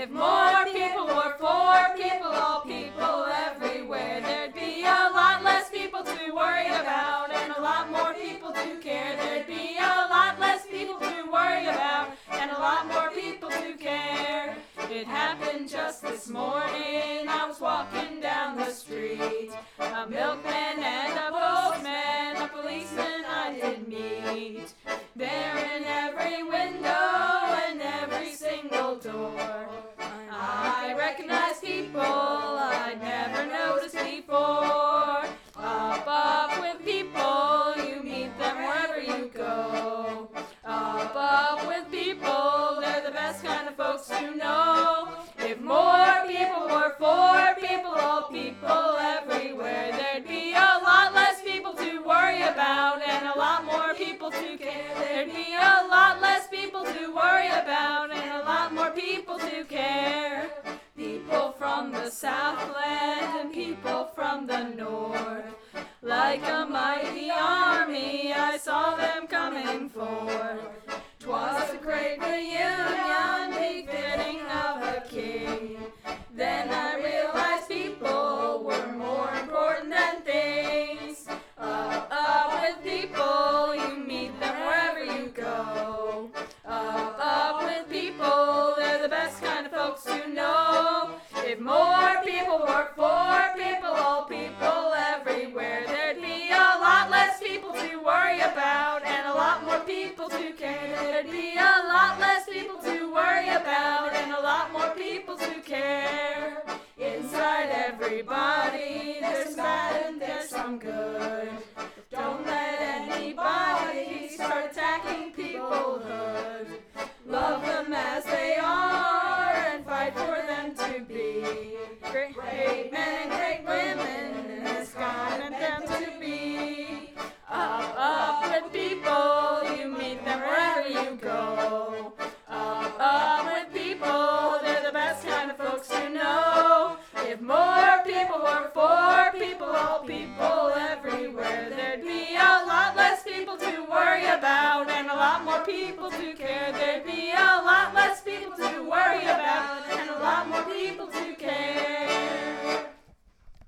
If more people were for people, all people everywhere, there'd be a lot less people to worry about and a lot more people to care. There'd be a lot less people to worry about and a lot more people to care. It happened just this morning. I was walking down the street. A milkman and a postman, a policeman I did meet. There in every window and every single door, I recognize people I'd never noticed before. Up with people, you meet them wherever you go. Up with people, they're the best kind of folks to know. If more people were for people, all people everywhere, there'd be a lot less people to worry about and a lot more people to care. There'd be a lot less people to worry about and a lot more people to care. People from the Southland and people from the North, like a mighty army, I saw them coming forth. 'Twas a great reunion, befitting of a king. Then I realized people were more important than things. Up with people, you meet them wherever you go. Up with people, they're the best kind of folks to know. If more people were for people, all people everywhere, there'd be a lot less people to worry about and a lot more people to care. There'd be a lot less people to worry about and a lot more people to care. Inside everybody, there's some bad and there's some good. Don't let anybody start attacking peoplehood. Love them as they are and fight for them to be great men and great women as God meant them to be. Up with people, you meet them wherever you go. Up with people, they're the best kind of folks to know. If more people were for people, all people everywhere, there'd be a lot less people to worry about and a lot more people to care.